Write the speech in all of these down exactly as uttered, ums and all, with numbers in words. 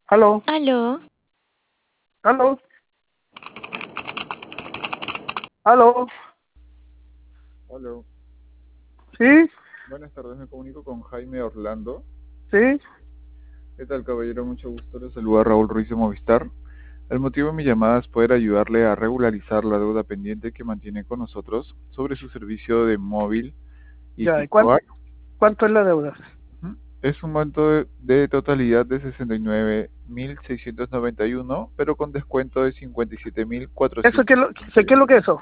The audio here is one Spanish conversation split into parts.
Aló, Aló, aló, aló, Hola, sí, buenas tardes, me comunico con Jaime Orlando. sí, ¿Qué tal, caballero? Mucho gusto, le saluda Raúl Ruiz de Movistar. El motivo de mi llamada es poder ayudarle a regularizar la deuda pendiente que mantiene con nosotros sobre su servicio de móvil y ya, ¿y fijo. cuán- cuánto es la deuda? Ujú. Es un monto de, de totalidad de sesenta y nueve mil seiscientos noventa y uno, pero con descuento de cincuenta y siete mil ¿Eso cuatrocientos qué es lo, setenta sé y qué es lo uno. que es eso?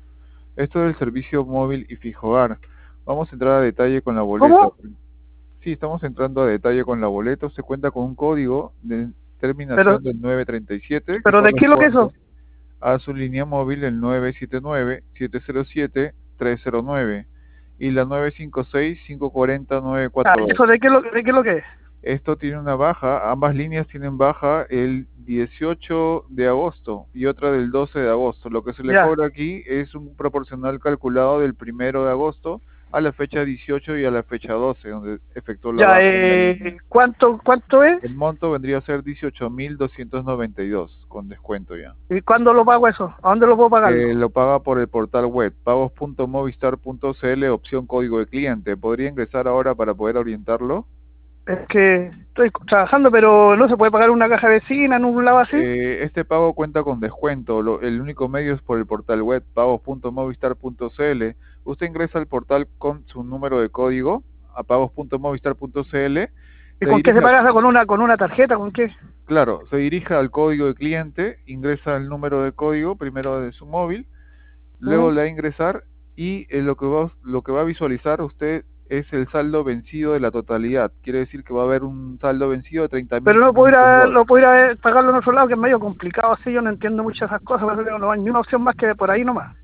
Esto del servicio móvil y fijo hogar. Vamos a entrar a detalle con la boleta. ¿Cómo? Sí, estamos entrando a detalle con la boleta. Se cuenta con un código de terminación Pero, del nueve treinta y siete que pero ¿de qué es lo que es eso? corresponde a su línea móvil el nueve siete nueve, siete cero siete, tres cero nueve y la nueve cinco seis, cinco cuatro cero, nueve Ah, cuatro ¿eso dos. de qué es lo, de qué es lo que es? Esto tiene una baja, ambas líneas tienen baja el dieciocho de agosto y otra del doce de agosto. Lo que se le Ya, cobra aquí es un proporcional calculado del primero de agosto a la fecha dieciocho y a la fecha doce, donde efectuó la ya, baja en la línea. eh, ¿cuánto, cuánto es? El monto vendría a ser dieciocho mil doscientos noventa y dos con descuento ya. ¿Y cuándo lo pago eso? ¿A dónde lo puedo pagarlo? Eh, lo paga por el portal web pagos punto movistar punto cl, opción código de cliente. ¿Podría ingresar ahora para poder orientarlo? Es que estoy trabajando, pero no se puede pagar una caja vecina en un lado así. Eh, este pago cuenta con descuento. Lo- el único medio es por el portal web pagos punto movistar punto cl. Usted ingresa al portal con su número de código a pagos punto movistar punto cl. ¿Y Se con qué se dirige, paga eso? ¿Con una, con una tarjeta? ¿Con qué? claro, se dirige al código de cliente, ingresa el número de código primero de su móvil, luego ¿Mm? le da a ingresar y eh, lo que va, lo que va a visualizar usted es el saldo vencido de la totalidad. Quiere decir que va a haber un saldo vencido de treinta mil Pero no puedo ir quinientos a, dólares. no puedo ir a pagarlo en otro lado, que es medio complicado así, yo no entiendo muchas de esas cosas, por eso que no hay ni una opción más que por ahí nomás.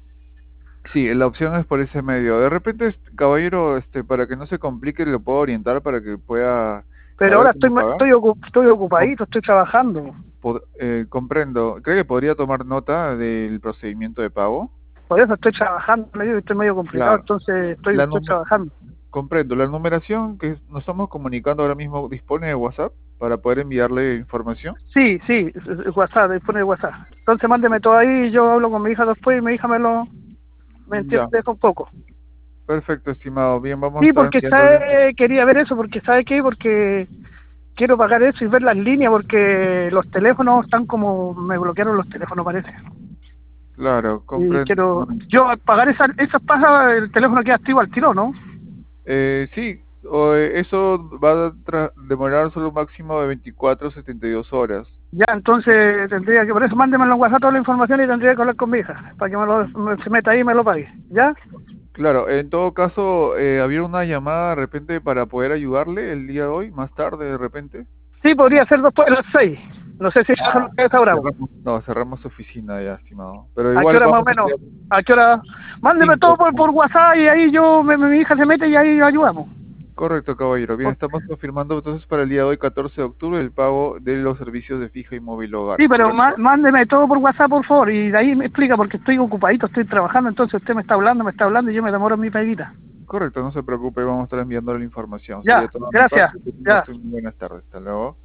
Sí, la opción es por ese medio. De repente, este, caballero, este, para que no se complique, le puedo orientar para que pueda Pero saber ahora estoy cómo ma- pagar. estoy, ocu- estoy Com- ocupadito, estoy trabajando. pod- eh, comprendo. ¿Cree que podría tomar nota del procedimiento de pago? Por eso estoy trabajando, le digo, estoy medio complicado, Claro. entonces estoy, La estoy nume- trabajando. Comprendo. La numeración que nos estamos comunicando ahora mismo dispone de WhatsApp para poder enviarle información. Sí, sí, es- es WhatsApp, dispone de WhatsApp. Entonces mándeme todo ahí y yo hablo con mi hija después y mi hija me lo, me entiende Ya, un poco. perfecto, estimado. Bien, vamos a Sí, estar porque enviándole. sabe, quería ver eso, porque ¿sabe qué? Porque quiero pagar eso y ver las líneas, porque los teléfonos están como, me bloquearon los teléfonos parece. Claro, Y comprendo, quiero, estimado. yo al pagar esas, esas pasas, el teléfono queda activo al tiro, ¿no? Eh, sí, o, eh, eso va a tra- demorar solo un máximo de veinticuatro a setenta y dos horas. Ya, entonces tendría que, por eso mándemelo en WhatsApp toda la información y tendría que hablar con mi hija, para que me lo, me- se meta ahí y me lo pague, ¿ya? Claro, en todo caso, eh, había una llamada de repente para poder ayudarle el día de hoy, más tarde de repente. Sí, podría ser después de las seis. No sé si trabajan Ah, ustedes ahora. cerramos, no, cerramos oficina ya, estimado. Pero ¿A qué igual hora más o vamos a menos? enviar ¿A qué hora? Mándeme todo cinco. por, por WhatsApp y ahí yo, mi, mi hija se mete y ahí ayudamos. Correcto, caballero. Bien, estamos confirmando entonces para el día de hoy, catorce de octubre, el pago de los servicios de fija y móvil hogar, Sí, pero má- ¿correcto? mándeme todo por WhatsApp, por favor, y de ahí me explica, porque estoy ocupadito, estoy trabajando, entonces usted me está hablando, me está hablando y yo me demoro en mi peguita. Correcto, no se preocupe, vamos a estar enviando la información. Sería Ya, toda mi gracias, parte. Que tenga ya. usted muy buenas tardes. Hasta luego.